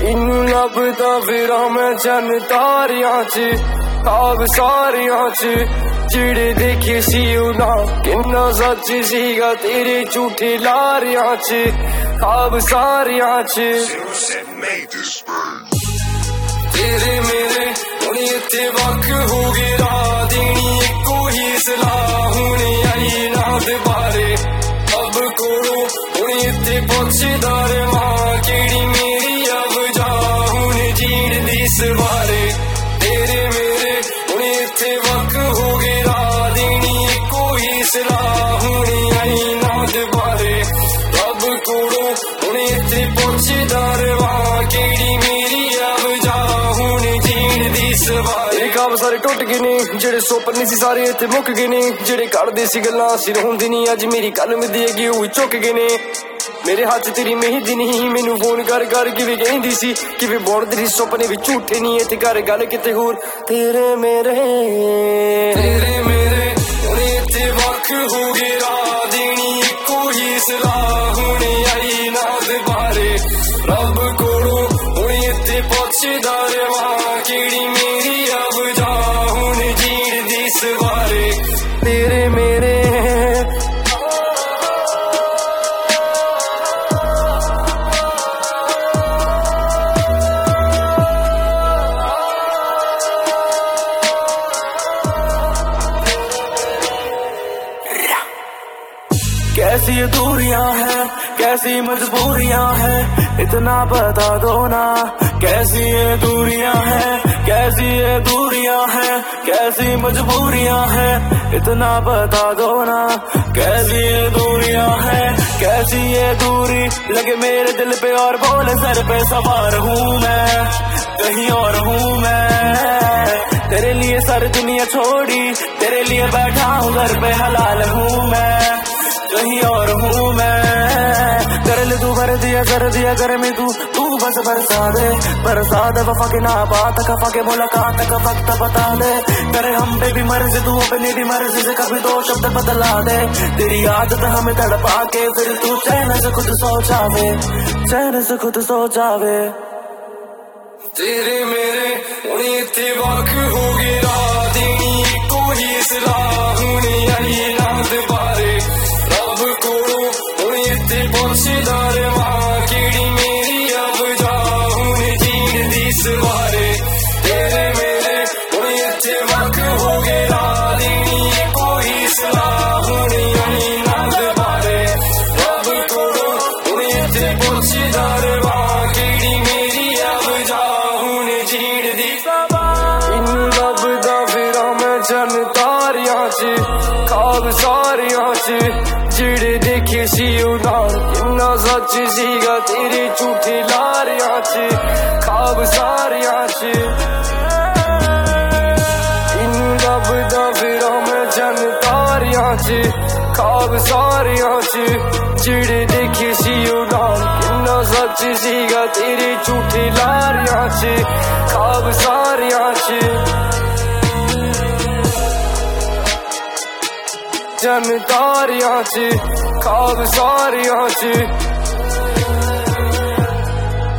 इन्नू लभदा फिरां मैं चन्न तारियां च, ख्वाब सारियां च जेड़े देखे सी उना किन्ना सच सीगा तेरे झूठे लारियां च, ख्वाब सारियां च तेरे मेरे हुण इत्थे वक् हो गए राह देनी इक्को ही सलाह हुण आई ना दुबारे अब कोलों हुण इत्थे पुछदा रवां केड़ी मेरी अवजाह हुण जीण दी सवारे तेरे मेरे हुण इत्थे वक् हो गए राह देनी इक्को ही सलाह हुण आई ना दुबारे अब कोलों हुण इत्थे पुछदा रवां केड़ी मेरी अवजाह हुण जीण दी सवारे ख्वाब सारे टुट गए ने जेड़े सुपने सी सारे इत्थे मुक गए ने जेड़े करदे सी गल्लां सिर हुंदी नी अज मेरी कलम दी अगे ओह झुक गए ने मेरे हाथ तेरी मेहंदी नहीं मैनू फोन कर कर किवें कहंदी सी किवें बुणदी सी सुपने भी झूठे नहीं इत्थे कर गल किते होर तेरे मेरे हुण इत्थे वक् हो गए राह देनी इक्को ही सलाह हुण आई ना दुबारे रब कोलों हुण इत्थे पुछदा रवां केड़ी मेरी अवजाह हुण जीण दी सवारे तेरे मेरे कैसी दूरियां हैं कैसी मजबूरियां हैं इतना बता दो ना कैसी ये दूरियां हैं कैसी ये दूरियां हैं कैसी मजबूरियां हैं इतना बता दो ना कैसी ये दूरियां हैं कैसी ये दूरी लगे मेरे दिल पे और बोले सर पे सवार हूँ मैं कहीं और हूँ मैं तेरे लिए सारी दुनिया छोड़ी तेरे लिए बैठा हूँ घर पे हलाल हूँ मैं कहीं और हूँ मैं कर ले तू भर दिया कर में तू बस बरसा दे वफा के ना बात कफा के मुलाकात का वक्त बता दे करे हम पे भी मर्जी तू अपनी भी मर्जी से कभी दो शब्द बदला दे तेरी आदत हमें तड़पा के फिर तू चैन से खुद सो जावे तेरे मेरे हुण इत्थे वक् हो गए राह देनी इक्को ही सलाह हुण आई ना दुबारे रब कोलों हुण इत्थे पुछदा रवां केड़ी मेरी अवजाह हुण जीण दी सवारे तेरे मेरे हुण इत्थे वक् हो गए राह देनी इक्को ही सलाह हुण आई ना दुबारे रब कोलों हुण इत्थे पुछदा रवां केड़ी मेरी अवजाह हुण जीण दी सवारे इन्नू लभदा फिरां मैं चन्न तारियां च ख्वाब सारियां च जेड़े देखे सी उना किन्ना सच सीगा तेरे झूठे लारियां च ख्वाब सारियां च इन्नू लभदा फिरां मैं चन्न तारियां च ख्वाब सारियां च जेड़े देखे सी उना किन्ना सच सीगा तेरे झूठे लारियां च ख्वाब सारियां च चन्न तारियां च ख्वाब सारियां च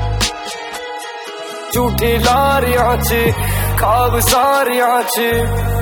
झूठे लारियां च ख्वाब सारियां च